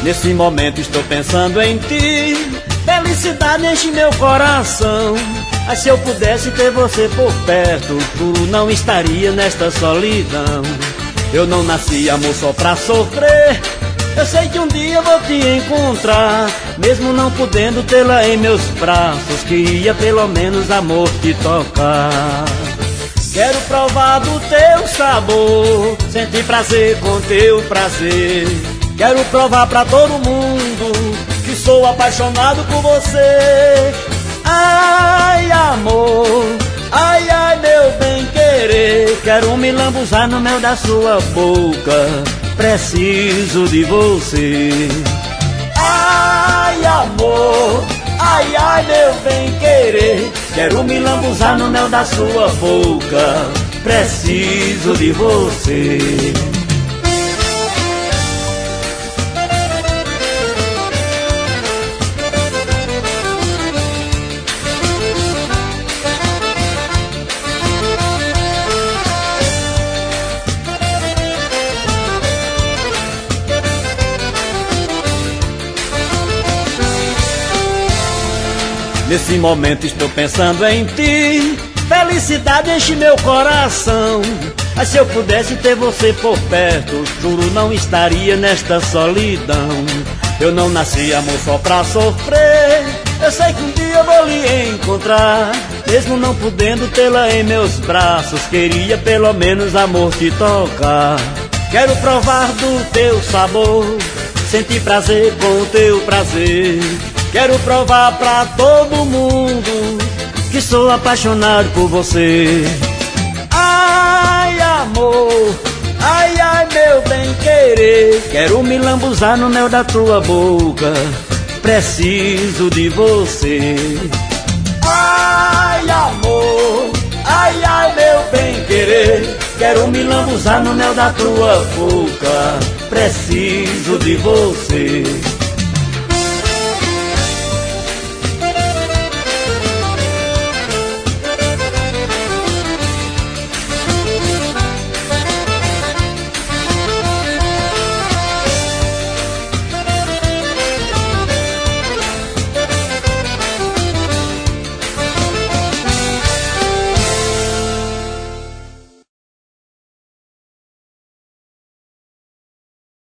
Nesse momento estou pensando em ti, felicidade enche meu coração. Mas se eu pudesse ter você por perto, tu não estaria nesta solidão. Eu não nasci, amor, só pra sofrer. Eu sei que um dia vou te encontrar, mesmo não podendo tê-la em meus braços. Queria pelo menos, amor, te tocar. Quero provar do teu sabor, sentir prazer com teu prazer. Quero provar pra todo mundo que sou apaixonado por você. Ai, amor, ai, ai, meu bem-querer. Quero me lambuzar no mel da sua boca, preciso de você. Ai, amor, ai, ai, meu bem-querer. Quero me lambuzar no mel da sua boca, preciso de você. Nesse momento estou pensando em ti, felicidade enche meu coração. Mas se eu pudesse ter você por perto, juro não estaria nesta solidão. Eu não nasci, amor, só pra sofrer. Eu sei que um dia eu vou lhe encontrar, mesmo não podendo tê-la em meus braços. Queria pelo menos, amor, te tocar. Quero provar do teu sabor, sentir prazer com o teu prazer. Quero provar pra todo mundo que sou apaixonado por você. Ai, amor, ai, ai, meu bem-querer. Quero me lambuzar no mel da tua boca, preciso de você. Ai, amor, ai, ai, meu bem-querer. Quero me lambuzar no mel da tua boca, preciso de você.